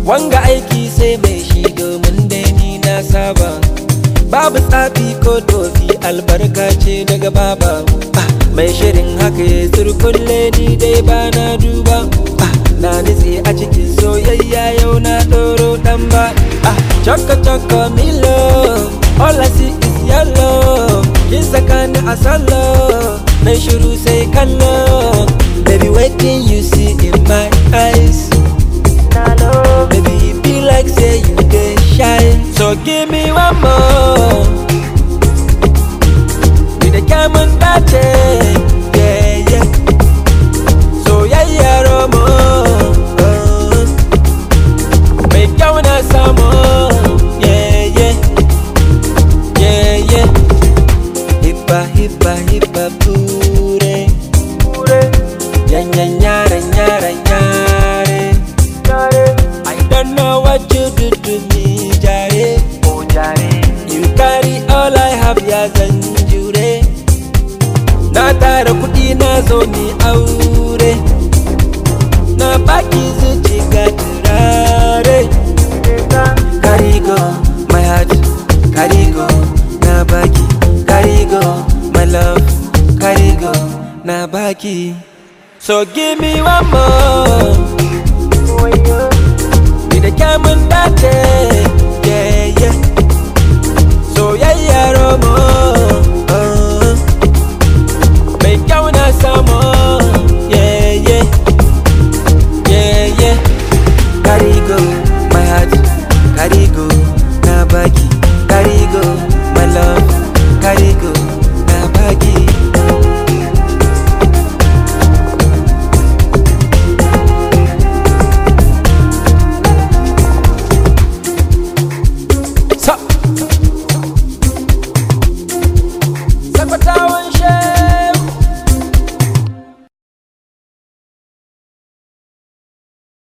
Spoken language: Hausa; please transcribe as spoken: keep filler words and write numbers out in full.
Wanga aiki sai mai shi domin dai ni na saba. Babu tsafi ko dofi albarka ce daga baba. ah, Mai shirin haka ya surkulle ni dai bana duba. ah, Na nitse a cikin soyayya yau na ɗoro ɗan ba. ah, Chaka chaka milo, all I see is yellow. Kin saka ni a salo, mai shiru sai kallo. Baby waiting you see in my eyes. Baby it be like say you dey shy. So give me one more. Ni da kyamun dace, yeah yeah. So yeah yeah romo, uh. Mai kyau na samu, yeah yeah, yeah yeah. Hippa hippa hippa pure, yan yan yare yare yare. I don't know what you do to me, Jare. Oh, Jare. You carry all I have, ya zanjure. Na tara kuɗi na zo ni aure. Na baki zuci ga turare. Carry go, my heart. Carry go, na baki. Carry go, my love. Carry go, na baki. So give me one more. Ni da kyamun dace.